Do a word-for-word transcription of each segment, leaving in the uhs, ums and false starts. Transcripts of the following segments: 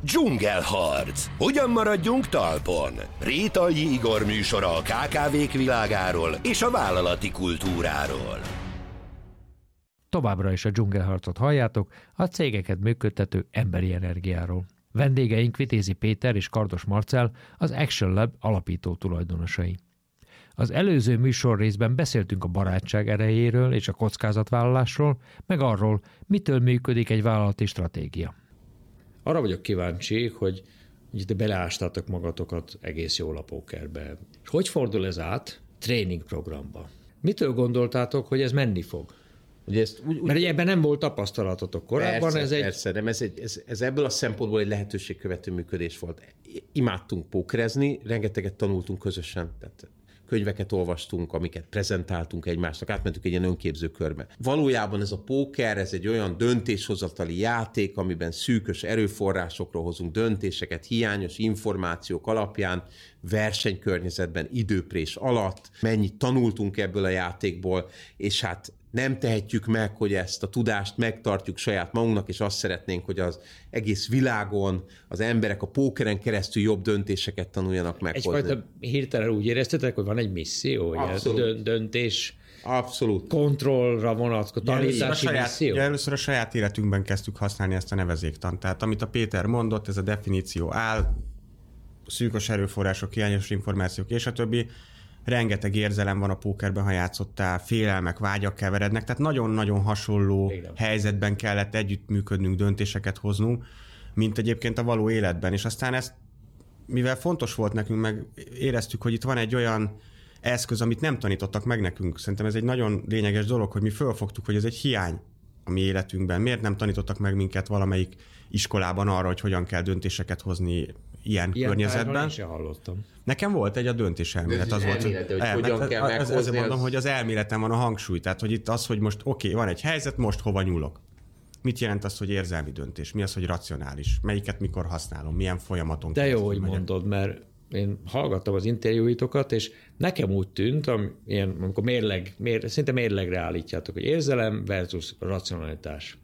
Dzsungelharc. Hogyan maradjunk talpon? Rétai Igor műsora a ká ká vék világáról és a vállalati kultúráról. Továbbra is a Dzsungelharcot halljátok, a cégeket működtető emberi energiáról. Vendégeink Vitézi Péter és Kardos Marcell, az Action Lab alapító tulajdonosai. Az előző műsor részben beszéltünk a barátság erejéről és a kockázatvállalásról, meg arról, mitől működik egy vállalati stratégia. Arra vagyok kíváncsi, hogy ugye beleástátok magatokat egész jól a pókerbe. És hogy fordul ez át tréning programba? Mitől gondoltátok, hogy ez menni fog? Ugye ezt úgy, úgy, Mert ugye ebben nem volt tapasztalatotok korábban. Persze, ez egy... persze, nem, ez, egy, ez, ez ebből a szempontból egy lehetőségkövető működés volt. Imádtunk pókerezni, rengeteget tanultunk közösen, tehát könyveket olvastunk, amiket prezentáltunk egymásnak, átmentünk egy ilyen önképző körbe. Valójában ez a póker, ez egy olyan döntéshozatali játék, amiben szűkös erőforrásokról hozunk döntéseket, hiányos információk alapján, versenykörnyezetben, időprés alatt. Mennyit tanultunk ebből a játékból, és hát nem tehetjük meg, hogy ezt a tudást megtartjuk saját magunknak, és azt szeretnénk, hogy az egész világon az emberek a pókeren keresztül jobb döntéseket tanuljanak meghozni. Egyfajta hirtelen úgy éreztetek, hogy van egy misszió, hogy ez döntés Abszolút. kontrollra vonatkozó tanítási saját, misszió? Először a saját életünkben kezdtük használni ezt a nevezéktant. Tehát amit a Péter mondott, ez a definíció áll, szűkös erőforrások, hiányos információk és a többi. Rengeteg érzelem van a pókerben, ha játszottál, félelmek, vágyak keverednek, tehát nagyon-nagyon hasonló Igen. helyzetben kellett együttműködnünk, döntéseket hoznunk, mint egyébként a való életben. És aztán ezt, mivel fontos volt nekünk, meg éreztük, hogy itt van egy olyan eszköz, amit nem tanítottak meg nekünk. Szerintem ez egy nagyon lényeges dolog, hogy mi fölfogtuk, hogy ez egy hiány a mi életünkben. Miért nem tanítottak meg minket valamelyik iskolában arra, hogy hogyan kell döntéseket hozni ilyen, ilyen környezetben? Ilyen hallottam. Nekem volt egy a döntés elmélet. Az volt, elmélet, hogy el, hogyan kell meghozni. Ezért mondom, az... hogy az elméletem van a hangsúly. Tehát, hogy itt az, hogy most oké, okay, van egy helyzet, most hova nyúlok. Mit jelent az, hogy érzelmi döntés? Mi az, hogy racionális? Melyiket mikor használom? Milyen folyamaton? De jó, hogy megyek? Mondod, mert én hallgattam az interjúitokat, és nekem úgy tűnt, ilyen, amikor mérleg, mér, szinte mérlegre állítjátok, hogy érzelem versus racionalitás.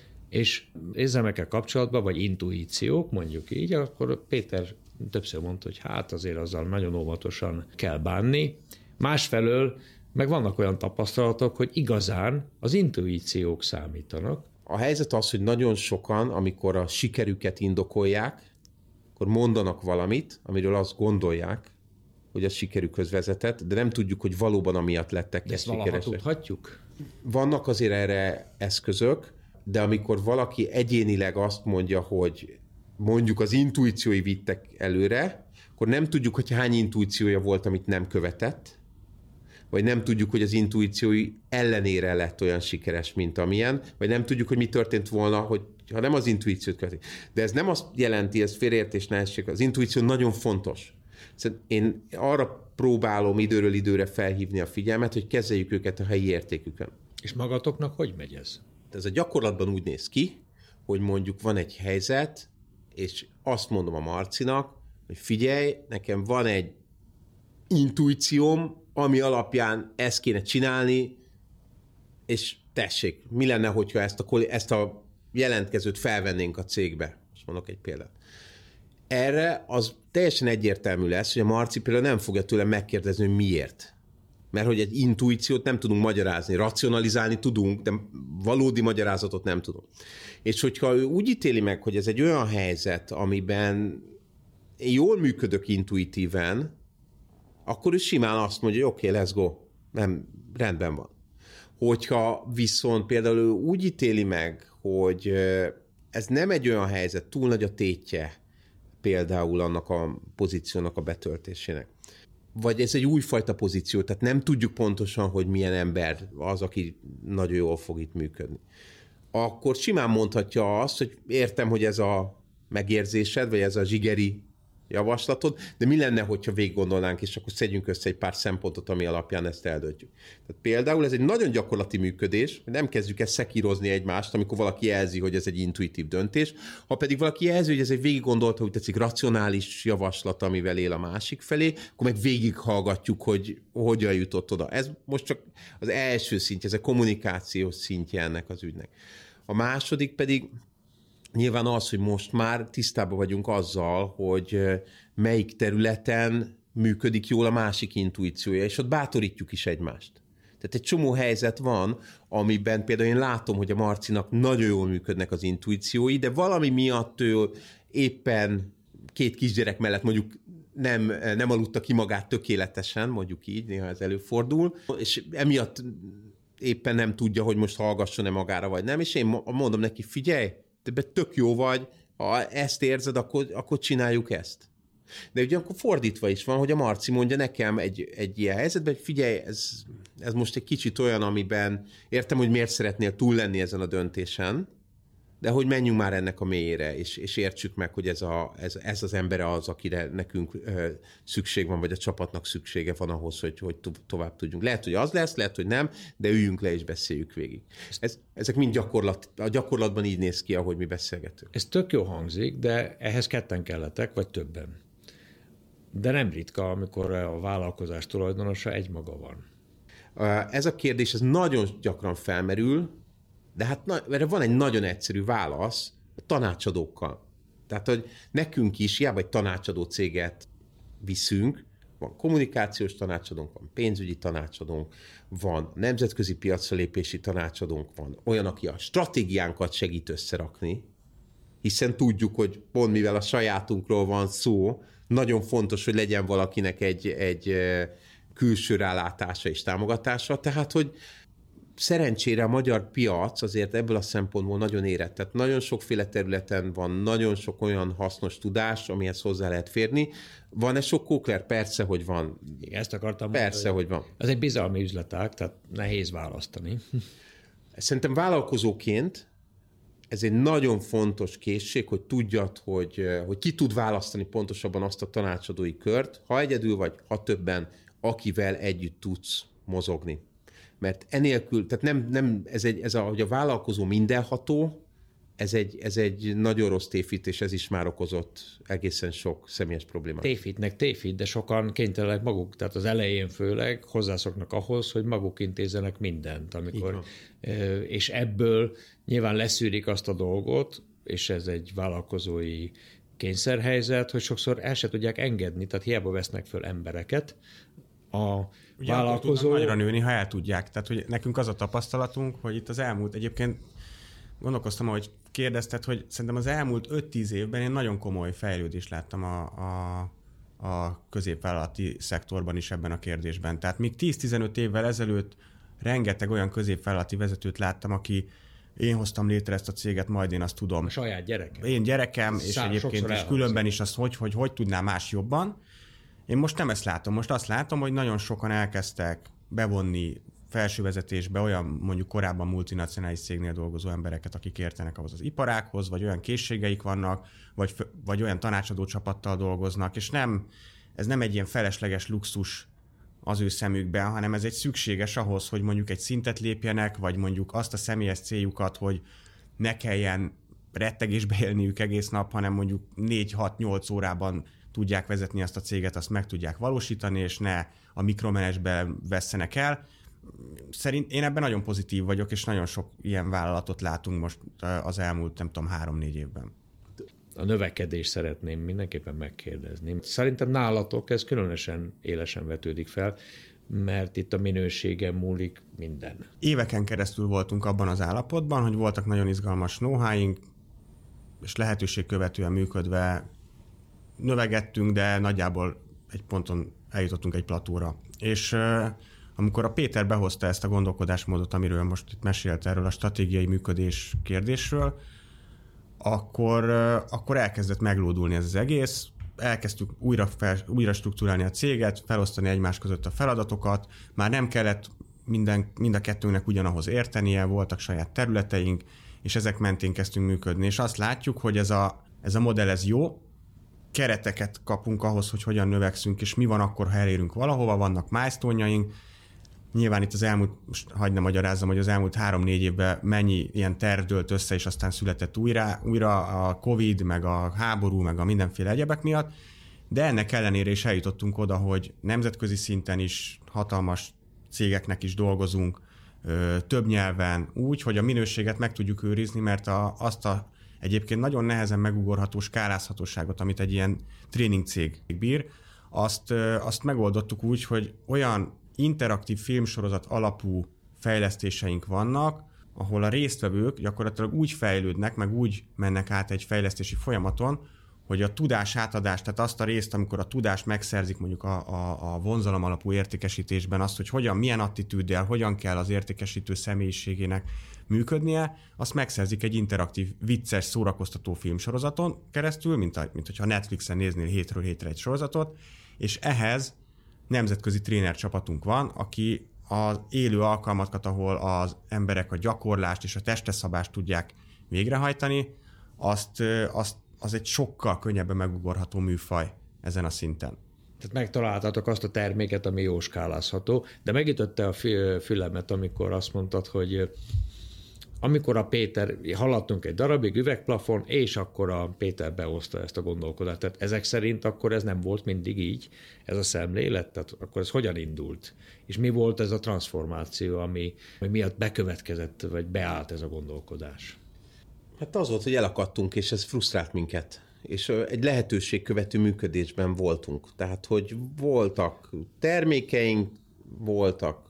És érzelmekkel kapcsolatban, vagy intuíciók, mondjuk így, akkor Péter többször mondta, hogy hát azért azzal nagyon óvatosan kell bánni. Másfelől meg vannak olyan tapasztalatok, hogy igazán az intuíciók számítanak. A helyzet az, hogy nagyon sokan, amikor a sikerüket indokolják, akkor mondanak valamit, amiről azt gondolják, hogy a sikerükhöz vezetett, de nem tudjuk, hogy valóban amiatt lettek de ezt sikeresek. Tudhatjuk? Vannak azért erre eszközök, de amikor valaki egyénileg azt mondja, hogy mondjuk az intuíciói vittek előre, akkor nem tudjuk, hogy hány intuíciója volt, amit nem követett, vagy nem tudjuk, hogy az intuíciói ellenére lett olyan sikeres, mint amilyen, vagy nem tudjuk, hogy mi történt volna, hogy ha nem az intuíciót követik. De ez nem azt jelenti, ez félreértés nehézség, az intuíció nagyon fontos. Szóval én arra próbálom időről időre felhívni a figyelmet, hogy kezeljük őket a helyi értékükön. És magatoknak hogy megy ez? Ez a gyakorlatban úgy néz ki, hogy mondjuk van egy helyzet, és azt mondom a Marcinak, hogy figyelj, nekem van egy intuícióm, ami alapján ezt kéne csinálni, és tessék, mi lenne, hogyha ezt a, ezt a jelentkezőt felvennénk a cégbe? Most mondok egy példát. Erre az teljesen egyértelmű lesz, hogy a Marci például nem fogja tőlem megkérdezni, hogy miért. Mert hogy egy intuíciót nem tudunk magyarázni, racionalizálni tudunk, de valódi magyarázatot nem tudunk. És hogyha ő úgy ítéli meg, hogy ez egy olyan helyzet, amiben jól működök intuitíven, akkor ő simán azt mondja, hogy oké, okay, let's go, nem, rendben van. Hogyha viszont például ő úgy ítéli meg, hogy ez nem egy olyan helyzet, túl nagy a tétje például annak a pozíciónak a betöltésének, vagy ez egy újfajta pozíció, tehát nem tudjuk pontosan, hogy milyen ember az, aki nagyon jól fog itt működni. Akkor simán mondhatja azt, hogy értem, hogy ez a megérzésed, vagy ez a zsigeri javaslatod, de mi lenne, hogyha végig gondolnánk, és akkor szedjünk össze egy pár szempontot, ami alapján ezt eldöntjük. Tehát például ez egy nagyon gyakorlati működés, nem kezdjük ezt szekírozni egymást, amikor valaki jelzi, hogy ez egy intuitív döntés, ha pedig valaki jelzi, hogy ez egy végig gondolta, hogy tetszik racionális javaslat, amivel él a másik felé, akkor meg végighallgatjuk, hogy hogyan jutott oda. Ez most csak az első szintje, ez a kommunikációs szintje ennek az ügynek. A második pedig nyilván az, hogy most már tisztában vagyunk azzal, hogy melyik területen működik jól a másik intuíciója, és ott bátorítjuk is egymást. Tehát egy csomó helyzet van, amiben például én látom, hogy a Marcinak nagyon jól működnek az intuíciói, de valami miatt ő éppen két kisgyerek mellett mondjuk nem, nem aludta ki magát tökéletesen, mondjuk így, néha ez előfordul, és emiatt éppen nem tudja, hogy most hallgasson-e magára, vagy nem, és én mondom neki, figyelj, te tök jó vagy, ha ezt érzed, akkor, akkor csináljuk ezt. De ugye akkor fordítva is van, hogy a Marci mondja nekem egy, egy ilyen helyzetben, hogy figyelj, ez, ez most egy kicsit olyan, amiben értem, hogy miért szeretnél túl lenni ezen a döntésen, de hogy menjünk már ennek a mélyére, és, és értsük meg, hogy ez, a, ez, ez az ember az, akire nekünk ö, szükség van, vagy a csapatnak szüksége van ahhoz, hogy, hogy to- tovább tudjunk. Lehet, hogy az lesz, lehet, hogy nem, de üljünk le és beszéljük végig. Ez, ezek mind gyakorlat, a gyakorlatban így néz ki, ahogy mi beszélgetünk. Ez tök jó hangzik, de ehhez ketten kellettek, vagy többen. De nem ritka, amikor a vállalkozás tulajdonosa egymaga van. Ez a kérdés, ez nagyon gyakran felmerül, de hát na, erre van egy nagyon egyszerű válasz a tanácsadókkal. Tehát, hogy nekünk is, hiába egy tanácsadó céget viszünk, van kommunikációs tanácsadónk, van pénzügyi tanácsadónk, van nemzetközi piacra lépési tanácsadónk, van olyan, aki a stratégiánkat segít összerakni, hiszen tudjuk, hogy pont mivel a sajátunkról van szó, nagyon fontos, hogy legyen valakinek egy, egy külső rálátása és támogatása, tehát, hogy szerencsére a magyar piac azért ebből a szempontból nagyon érett. Tehát nagyon sokféle területen van, nagyon sok olyan hasznos tudás, amihez hozzá lehet férni. Van-e sok kókler? Persze, hogy van. Igen, ezt akartam Persze, mondani, hogy van. Ez egy bizalmi üzletág, tehát nehéz választani. Szerintem vállalkozóként ez egy nagyon fontos készség, hogy tudjad, hogy, hogy ki tud választani pontosabban azt a tanácsadói kört, ha egyedül vagy, ha többen, akivel együtt tudsz mozogni. Mert enélkül, tehát nem, nem ez, egy, ez a, hogy a vállalkozó mindenható, ez egy, ez egy nagyon rossz tévhités, ez is már okozott egészen sok személyes problémát. Tévhitnek tévhit, de sokan kénytelenek maguk, tehát az elején főleg hozzászoknak ahhoz, hogy maguk intézzenek mindent, amikor, és ebből nyilván leszűrik azt a dolgot, és ez egy vállalkozói kényszerhelyzet, hogy sokszor el se tudják engedni, tehát hiába vesznek föl embereket, a ugye vállalkozó... nagyra nőni, ha el tudják. Tehát, hogy nekünk az a tapasztalatunk, hogy itt az elmúlt, egyébként gondolkoztam, hogy kérdezted, hogy szerintem az elmúlt öt-tíz évben én nagyon komoly fejlődést láttam a, a, a középvállalati szektorban is ebben a kérdésben. Tehát még tíz-tizenöt évvel ezelőtt rengeteg olyan középvállalati vezetőt láttam, aki én hoztam létre ezt a céget, majd én azt tudom. A saját gyerekem. Én gyerekem, és Szá, egyébként is különben is azt, hogy, hogy hogy tudná más jobban. Én most nem ezt látom. Most azt látom, hogy nagyon sokan elkezdtek bevonni felsővezetésbe olyan mondjuk korábban multinacionális cégnél dolgozó embereket, akik értenek ahhoz az iparághoz, vagy olyan készségeik vannak, vagy, vagy olyan tanácsadó csapattal dolgoznak, és nem, ez nem egy ilyen felesleges luxus az ő szemükben, hanem ez egy szükséges ahhoz, hogy mondjuk egy szintet lépjenek, vagy mondjuk azt a személyes céljukat, hogy ne kelljen rettegésbe élniük egész nap, hanem mondjuk négy-hat-nyolc órában tudják vezetni azt a céget, azt meg tudják valósítani, és ne a mikromenedzsbe vesszenek el. Szerint én ebben nagyon pozitív vagyok, és nagyon sok ilyen vállalatot látunk most az elmúlt, nem tudom, három-négy évben. A növekedést szeretném mindenképpen megkérdezni. Szerintem nálatok ez különösen élesen vetődik fel, mert itt a minőségen múlik minden. Éveken keresztül voltunk abban az állapotban, hogy voltak nagyon izgalmas know-howink, és lehetőség követően működve növegettünk, de nagyjából egy ponton eljutottunk egy platóra. És uh, amikor a Péter behozta ezt a gondolkodásmódot, amiről most itt mesélt, erről a stratégiai működés kérdésről, akkor, uh, akkor elkezdett meglódulni ez az egész, elkezdtük újra, fel, újra struktúrálni a céget, felosztani egymás között a feladatokat, már nem kellett minden, mind a kettőnknek ugyanahoz értenie, voltak saját területeink, és ezek mentén kezdtünk működni. És azt látjuk, hogy ez a, ez a modell ez jó, kereteket kapunk ahhoz, hogy hogyan növekszünk, és mi van akkor, ha elérünk valahova, vannak milestone-jaink. Nyilván itt az elmúlt, most hagyd ne magyarázzam, hogy az elmúlt három-négy évben mennyi ilyen terv dőlt össze, és aztán született újra, újra a Covid, meg a háború, meg a mindenféle egyebek miatt, de ennek ellenére is eljutottunk oda, hogy nemzetközi szinten is hatalmas cégeknek is dolgozunk, több nyelven, úgy, hogy a minőséget meg tudjuk őrizni, mert a, azt a egyébként nagyon nehezen megugorható skálázhatóságot, amit egy ilyen tréningcég bír, azt, azt megoldottuk úgy, hogy olyan interaktív filmsorozat alapú fejlesztéseink vannak, ahol a résztvevők gyakorlatilag úgy fejlődnek, meg úgy mennek át egy fejlesztési folyamaton, hogy a tudás átadás, tehát azt a részt, amikor a tudást megszerzik mondjuk a, a, a vonzalom alapú értékesítésben, azt, hogy hogyan, milyen attitűddel, hogyan kell az értékesítő személyiségének működnie, azt megszerzik egy interaktív, vicces, szórakoztató filmsorozaton keresztül, mint, a, mint hogyha Netflixen néznél hétről hétre egy sorozatot, és ehhez nemzetközi tréner csapatunk van, aki az élő alkalmakat, ahol az emberek a gyakorlást és a testeszabást tudják végrehajtani, azt, azt, az egy sokkal könnyebben megugorható műfaj ezen a szinten. Tehát megtaláltatok azt a terméket, ami jó skálázható, de megütötte a fülemet, amikor azt mondtad, hogy amikor a Péter, haladtunk egy darabig, üvegplafon, és akkor a Péter behozta ezt a gondolkodást. Tehát ezek szerint akkor ez nem volt mindig így, ez a szemlélet, tehát akkor ez hogyan indult? És mi volt ez a transformáció, ami, ami miatt bekövetkezett, vagy beállt ez a gondolkodás? Hát az volt, hogy elakadtunk, és ez frusztrált minket. És egy lehetőségkövető működésben voltunk. Tehát, hogy voltak termékeink, voltak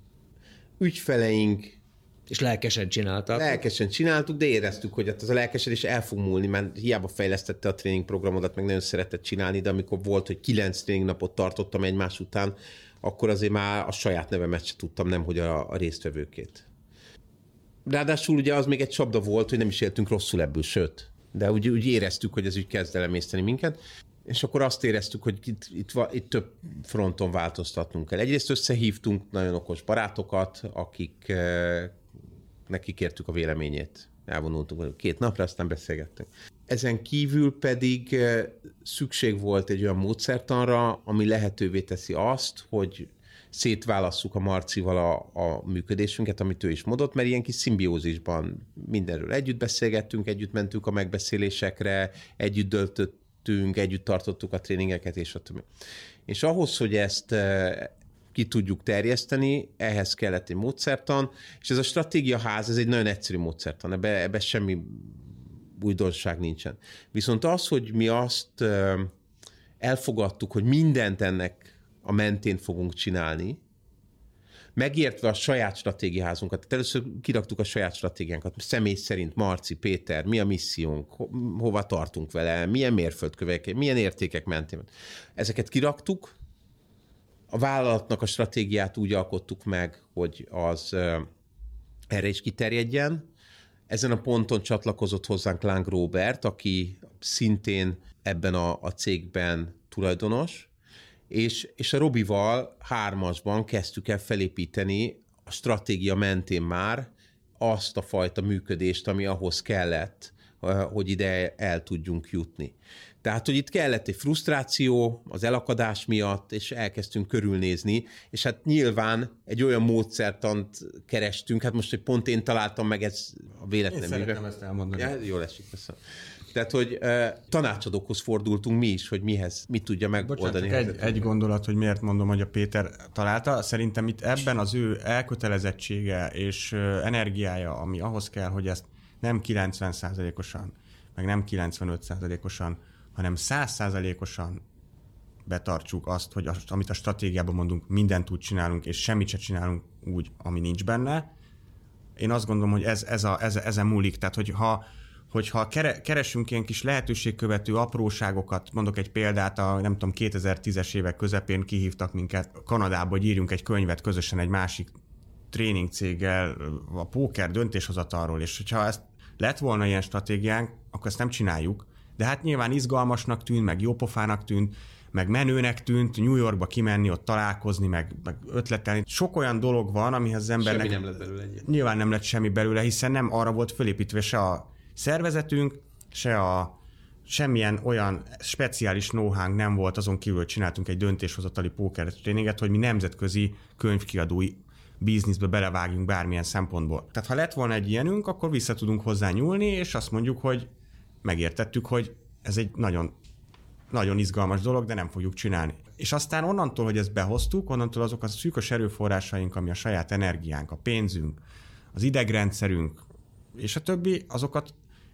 ügyfeleink, és lelkesen csinálták. Lelkesen csináltuk, de éreztük, hogy az a lelkesedés el fog múlni, mert hiába fejlesztette a tréningprogramodat, meg nagyon szeretett csinálni, de amikor volt, hogy kilenc tréningnapot tartottam egymás után, akkor azért már a saját nevemet se tudtam, nemhogy a, a résztvevőkét. Ráadásul ugye az még egy csapda volt, hogy nem is éltünk rosszul ebből, sőt. De úgy, úgy éreztük, hogy ez úgy kezd elemészteni minket, és akkor azt éreztük, hogy itt, itt, itt több fronton változtatnunk kell. Egyrészt összehívtunk nagyon okos barátokat, akik nekik kértük a véleményét. Elvonultunk két napra, aztán beszélgettünk. Ezen kívül pedig szükség volt egy olyan módszertanra, ami lehetővé teszi azt, hogy szétválasszuk a Marcival a, a működésünket, amit ő is mondott, mert ilyen kis szimbiózisban mindenről együtt beszélgettünk, együtt mentünk a megbeszélésekre, együtt döltöttünk, együtt tartottuk a tréningeket, és a többi. És ahhoz, hogy ezt ki tudjuk terjeszteni, ehhez kellett egy módszertan, és ez a stratégiaház, ez egy nagyon egyszerű módszertan, ebbe, ebbe semmi újdonság nincsen. Viszont az, hogy mi azt elfogadtuk, hogy mindent ennek a mentén fogunk csinálni, megértve a saját stratégiaházunkat. Tehát először kiraktuk a saját stratégiánkat, személy szerint Marci, Péter, mi a missziónk, ho- hova tartunk vele, milyen mérföldkövek, milyen értékek mentén. Ezeket kiraktuk, a vállalatnak a stratégiát úgy alkottuk meg, hogy az erre is kiterjedjen. Ezen a ponton csatlakozott hozzánk Láng Róbert, aki szintén ebben a, a cégben tulajdonos, és, és a Robival hármasban kezdtük el felépíteni a stratégia mentén már azt a fajta működést, ami ahhoz kellett, hogy ide el tudjunk jutni. Tehát, hogy itt kellett egy frusztráció az elakadás miatt, és elkezdtünk körülnézni, és hát nyilván egy olyan módszertant kerestünk, hát most, hogy pont én találtam meg ez a véletlen. Én szeretném ezt elmondani. Ja, jól esik, köszönöm. Tehát, hogy uh, tanácsadókhoz fordultunk mi is, hogy mihez, mit tudja megoldani. Bocsánat, egy, egy gondolat, hogy miért mondom, hogy a Péter találta. Szerintem itt ebben az ő elkötelezettsége és energiája, ami ahhoz kell, hogy ezt nem kilencven százalékosan, meg nem kilencvenöt százalékosan, hanem száz százalékosan betartsuk azt, hogy azt, amit a stratégiában mondunk, mindent úgy csinálunk, és semmit se csinálunk úgy, ami nincs benne. Én azt gondolom, hogy ez, ez a, ez, ezen múlik. Tehát, hogyha, hogyha keresünk ilyen kis lehetőségkövető apróságokat, mondok egy példát, a nem tudom, kétezer-tízes évek közepén kihívtak minket Kanadába, hogy írjunk egy könyvet közösen egy másik tréningcéggel a póker döntéshozatalról, és hogyha ezt lett volna ilyen stratégiánk, akkor ezt nem csináljuk. De hát nyilván izgalmasnak tűnt, meg jópofának tűnt, meg menőnek tűnt, New Yorkba kimenni, ott találkozni, meg, meg ötletelni. Sok olyan dolog van, amihez az embernek... Semmi nem lett belőle. Nyilván nem lett semmi belőle, hiszen nem arra volt fölépítve se a szervezetünk, se a semmilyen olyan speciális know-hánk nem volt, azon kívül, hogy csináltunk egy döntéshozatali póker tréninget, hogy mi nemzetközi könyvkiadói bizniszbe belevágjunk bármilyen szempontból. Tehát ha lett volna egy ilyenünk, akkor vissza tudunk hozzá nyúlni, és azt mondjuk, hogy megértettük, hogy ez egy nagyon, nagyon izgalmas dolog, de nem fogjuk csinálni. És aztán onnantól, hogy ezt behoztuk, onnantól azok a szűkös erőforrásaink, ami a saját energiánk, a pénzünk, az idegrendszerünk, és a többi, azokat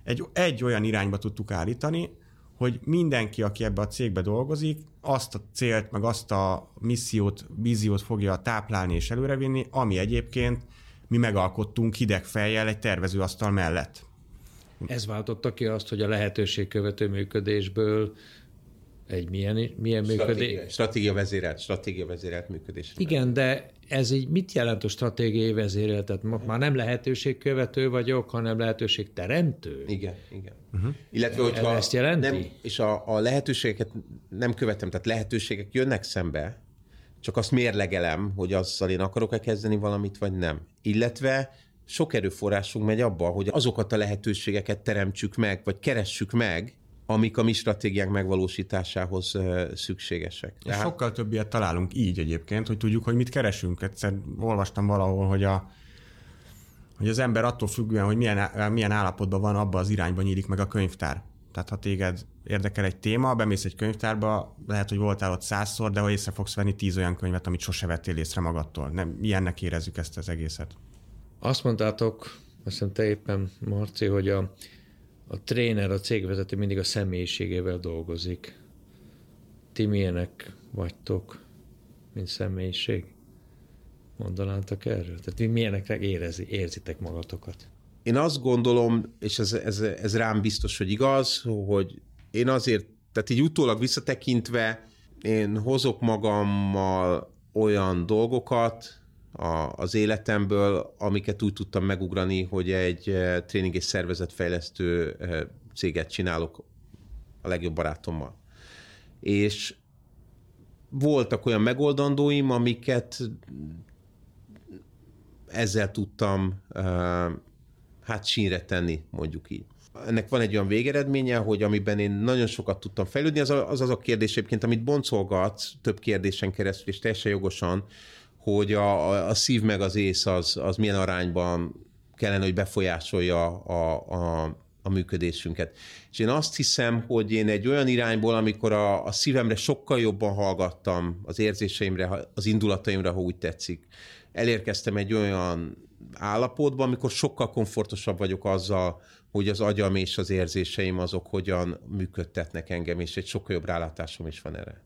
egy, egy olyan irányba tudtuk állítani, hogy mindenki, aki ebbe a cégbe dolgozik, azt a célt, meg azt a missziót, víziót fogja táplálni és előrevinni, ami egyébként mi megalkottunk hideg fejjel egy tervezőasztal mellett. Ez váltotta ki azt, hogy a lehetőségkövető működésből egy milyen, milyen működés? Stratégia vezérelt, stratégia vezérelt működés. Igen, de ez így mit jelent a stratégiai vezérelt? Tehát már nem lehetőségkövető vagyok, hanem lehetőségteremtő? Igen, igen. Uh-huh. Illetve, hogyha ezt jelenti? Nem, és a, a lehetőségeket nem követem, tehát lehetőségek jönnek szembe, csak azt mérlegelem, hogy azzal én akarok-e kezdeni valamit, vagy nem. Illetve sok erőforrásunk megy abba, hogy azokat a lehetőségeket teremtsük meg, vagy keressük meg, amik a mi stratégiánk megvalósításához uh, szükségesek. Tehát... Sokkal több ilyet találunk így egyébként, hogy tudjuk, hogy mit keresünk. Egyszer olvastam valahol, hogy, a, hogy az ember attól függően, hogy milyen, milyen állapotban van, abba az irányba nyílik meg a könyvtár. Tehát ha téged érdekel egy téma, bemész egy könyvtárba, lehet, hogy voltál ott százszor, de ha észre fogsz venni tíz olyan könyvet, amit sose vettél észre magadtól. Nem, ilyennek érezzük ezt az egészet. Azt mondtátok, azt hiszem te éppen, Marci, hogy a A tréner, a cégvezető mindig a személyiségével dolgozik. Ti milyenek vagytok, mint személyiség? Mondanátok erről? Tehát milyenekre érezi, érzitek magatokat? Én azt gondolom, és ez, ez, ez rám biztos, hogy igaz, hogy én azért, tehát így utólag visszatekintve, én hozok magammal olyan dolgokat a, az életemből, amiket úgy tudtam megugrani, hogy egy tréning és szervezetfejlesztő céget csinálok a legjobb barátommal. És voltak olyan megoldandóim, amiket ezzel tudtam hát sínre tenni, mondjuk így. Ennek van egy olyan végeredménye, hogy amiben én nagyon sokat tudtam fejlődni, az az, az a kérdés egyébként, amit boncolgatsz több kérdésen keresztül, és teljesen jogosan, hogy a, a, a szív meg az ész az, az milyen arányban kellene, hogy befolyásolja a, a, a működésünket. És én azt hiszem, hogy én egy olyan irányból, amikor a, a szívemre sokkal jobban hallgattam, az érzéseimre, az indulataimra, ha úgy tetszik, elérkeztem egy olyan állapotba, amikor sokkal komfortosabb vagyok azzal, hogy az agyam és az érzéseim azok hogyan működtetnek engem, és egy sokkal jobb rálátásom is van erre.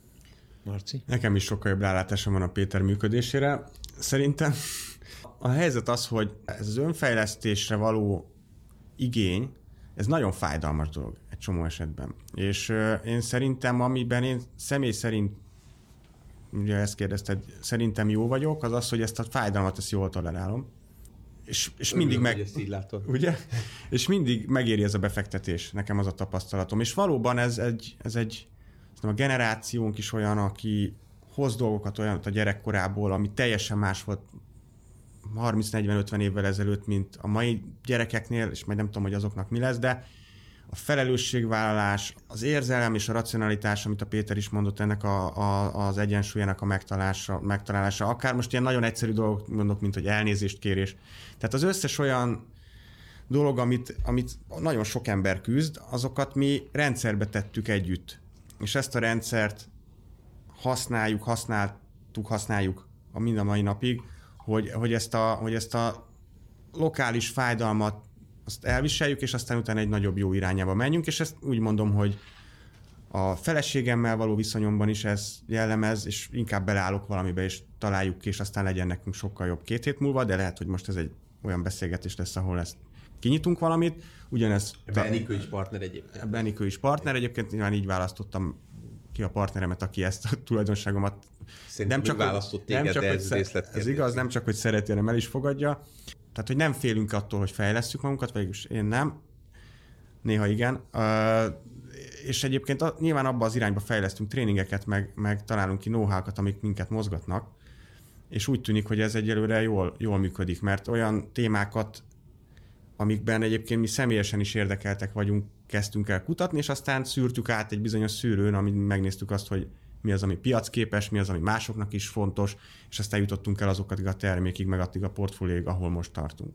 Marci? Nekem is sokkal jobb rálátásom van a Péter működésére. Szerintem a helyzet az, hogy ez az önfejlesztésre való igény, ez nagyon fájdalmas dolog egy csomó esetben. És én szerintem, amiben én személy szerint, ugye ezt kérdezted, szerintem jó vagyok, az az, hogy ezt a fájdalmat ezt jól tolerálom. És, és mindig Örülök, meg... hogy ezt így látod. Ugye? És mindig megéri ez a befektetés, nekem az a tapasztalatom. És valóban ez egy, ez egy a generációnk is olyan, aki hoz dolgokat olyan a gyerekkorából, ami teljesen más volt harminc-negyven-ötven évvel ezelőtt, mint a mai gyerekeknél, és majd nem tudom, hogy azoknak mi lesz, de a felelősségvállalás, az érzelem és a racionalitás, amit a Péter is mondott, ennek a, a, az egyensúlyának a megtalálása, megtalálása, akár most ilyen nagyon egyszerű dolgok mondok, mint hogy elnézést kérés. Tehát az összes olyan dolog, amit, amit nagyon sok ember küzd, azokat mi rendszerbe tettük együtt. És ezt a rendszert használjuk, használtuk, használjuk a mind a mai napig, hogy, hogy, ezt a, hogy ezt a lokális fájdalmat azt elviseljük, és aztán utána egy nagyobb jó irányába menjünk, és ezt úgy mondom, hogy a feleségemmel való viszonyomban is ez jellemez, és inkább beleállok valamibe, és találjuk ki, és aztán legyen nekünk sokkal jobb két hét múlva, de lehet, hogy most ez egy olyan beszélgetés lesz, ahol ezt kinyitunk valamit. Ugyanez... Benikő is partner egyébként. Benikő is partner egyébként, nyilván így választottam ki a partneremet, aki ezt a tulajdonságomat Szerintem nem csak választott téged, nem csak, de ez részlet. Ez igaz, nem csak, hogy szereti, hanem el is fogadja. Tehát, hogy nem félünk attól, hogy fejlesszük magunkat, vagyis én nem. Néha igen. Uh, és egyébként a, nyilván abba az irányba fejlesztünk tréningeket, meg, meg találunk ki know-how-kat, amik minket mozgatnak. És úgy tűnik, hogy ez egyelőre jól, jól működik, mert olyan témákat, amikben egyébként mi személyesen is érdekeltek vagyunk, kezdtünk el kutatni, és aztán szűrtük át egy bizonyos szűrőn, amin megnéztük azt, hogy mi az, ami piacképes, mi az, ami másoknak is fontos, és aztán jutottunk el azokat a termékig, meg addig a portfólióig, ahol most tartunk.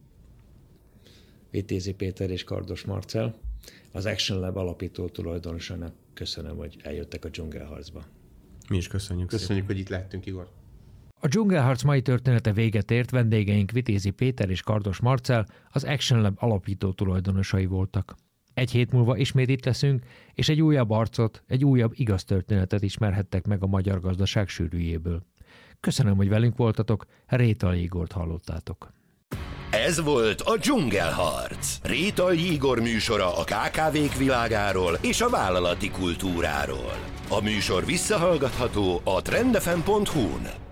Vitézi Péter és Kardos Marcell, az Action Lab alapító tulajdonosának köszönöm, hogy eljöttek a dzsungelharcba. Mi is köszönjük. Köszönjük, szépen. hogy itt lehetünk, Igor. A dzsungelharc mai története véget ért, vendégeink Vitézi Péter és Kardos Marcell, az Action Lab alapító tulajdonosai voltak. Egy hét múlva ismét itt leszünk, és egy újabb arcot, egy újabb igaz történetet ismerhettek meg a magyar gazdaság sűrűjéből. Köszönöm, hogy velünk voltatok, Rétay Igort hallottátok. Ez volt a Dzsungelharc. Rétay Igor műsora a ká ká vék világáról és a vállalati kultúráról. A műsor visszahallgatható a trend f m pont hu-n.